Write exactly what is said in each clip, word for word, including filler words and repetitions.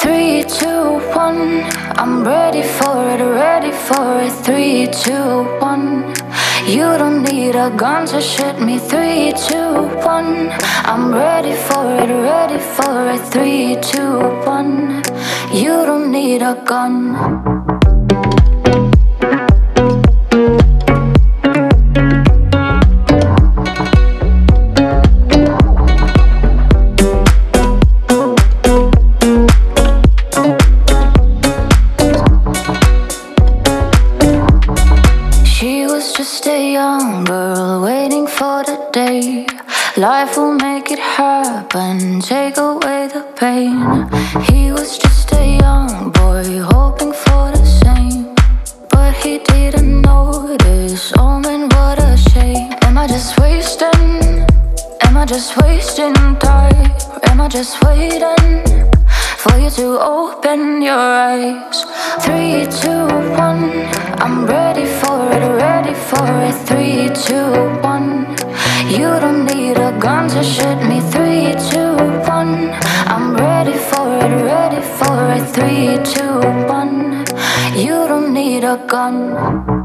Three, two, one. I'm ready for it, ready for it. Three, two, one. You don't need a gun to shoot me. Three, two, one. I'm ready for it, ready for it. Three, two, one. You don't need a gun. Just a young girl waiting for the day life will make it happen, take away the pain. He was just a young boy hoping for the same, but he didn't notice. Oh man, what a shame. Am I just wasting? Am I just wasting time? Or am I just waiting for you to open your eyes? Three, two, one. I'm ready for it, ready for it. Three, two, one. You don't need a gun to shoot me. Three, two, one. I'm ready for it, ready for it. Three, two, one. You don't need a gun.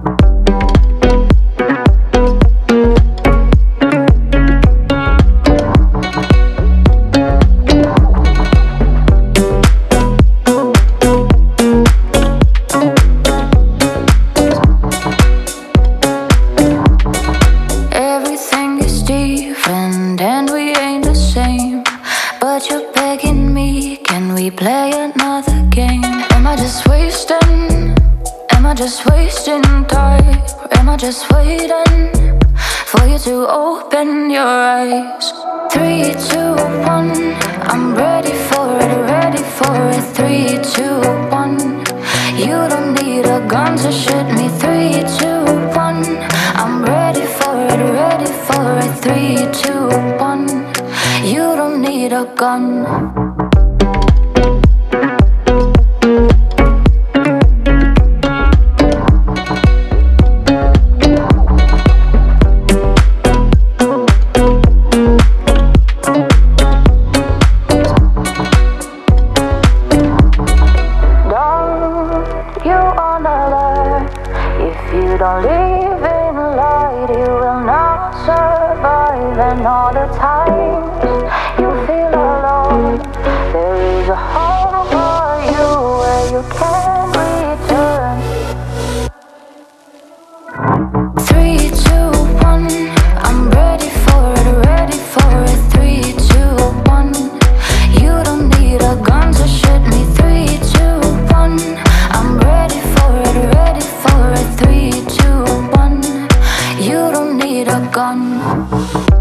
And we ain't the same, but you're begging me, can we play another game? Am I just wasting? Am I just wasting time? Or am I just waiting for you to open your eyes? Three, two, one. I'm ready for it, ready for it. Three, two, one. You don't need a gun to shoot me. Three, two, one. I'm ready for it, ready for it. Three, two, one. You don't need a gun. If you don't live in light, you will not survive. And all the times you feel alone, there is a home for you where you can return. Three, two, one. I'm ready for it, ready for it. Three, two, one. You don't need a gun to shoot me. Three, two, one. I'm ready for it, ready for it. Three, two, one. You don't need a gun.